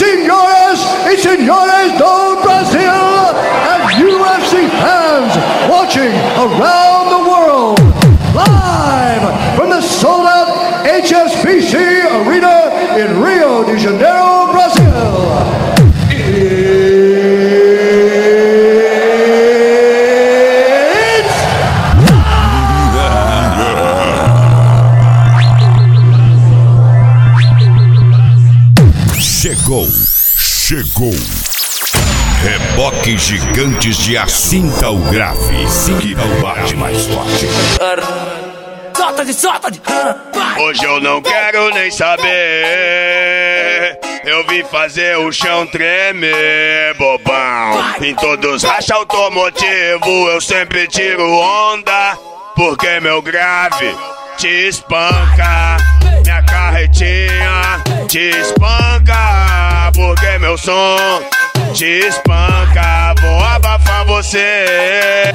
senhoras e senhores do Brasil, and UFC fans watching around the world, live from the sold-out HSBC Arena in Rio de Janeiro, Brazil. Chegou. Reboque gigantes de aço. Sinta o grave. Sinta o bate mais forte. Solta-de. Hoje eu não quero nem saber. Eu vim fazer o chão tremer, bobão. Em todos racha automotivo eu sempre tiro onda, porque meu grave te espanca. Minha carretinha te espanca, porque meu som te espanca. Vou abafar você.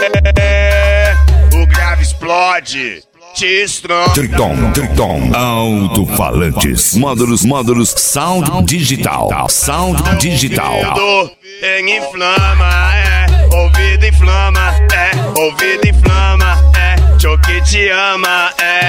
O grave explode, te estronca. Triton, alto-falantes, módulos, sound digital. Em inflama, ouvido inflama, ouvido inflama, choque te ama,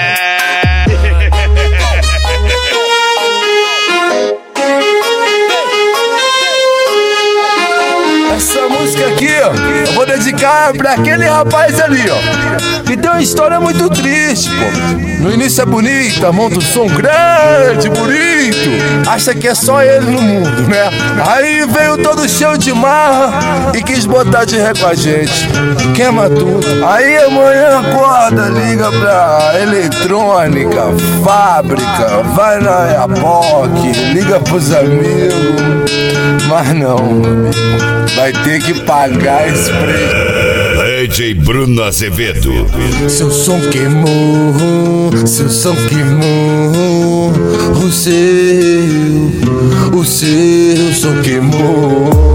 Essa música aqui, ó, eu vou dedicar pra aquele rapaz ali, ó, que tem uma história muito triste, pô. No início é bonita, monta um som grande, bonito, acha que é só ele no mundo, né? Aí veio todo cheio de marra e quis botar de ré com a gente, queima tudo. Aí amanhã acorda, liga pra eletrônica, fábrica, vai na Iapoc, liga pros amigos, mas não, vai ter que pagar esse preço. DJ Bruno Azevedo. Seu som queimou, seu som queimou, o seu som queimou.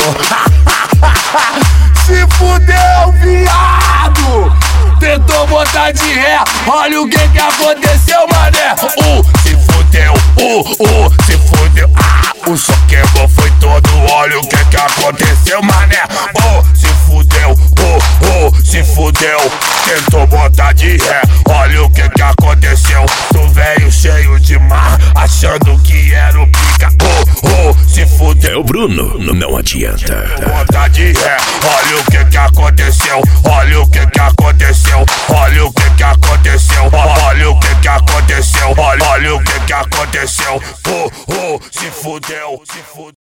Se fudeu, viado! Tentou botar de ré, olha o que aconteceu, mané. Se fudeu, se fudeu. O som queimou, foi todo, olha o que aconteceu, mané. Se fudeu, se fudeu. Tentou botar de ré, olha o que aconteceu. Tu veio cheio de mar, achando que era o pica. Se fudeu. É o Bruno, não adianta. Botar de ré, olha o que aconteceu. Olha o que aconteceu. Olha o que aconteceu. Olha o que aconteceu. Olha o que aconteceu. Se fudeu.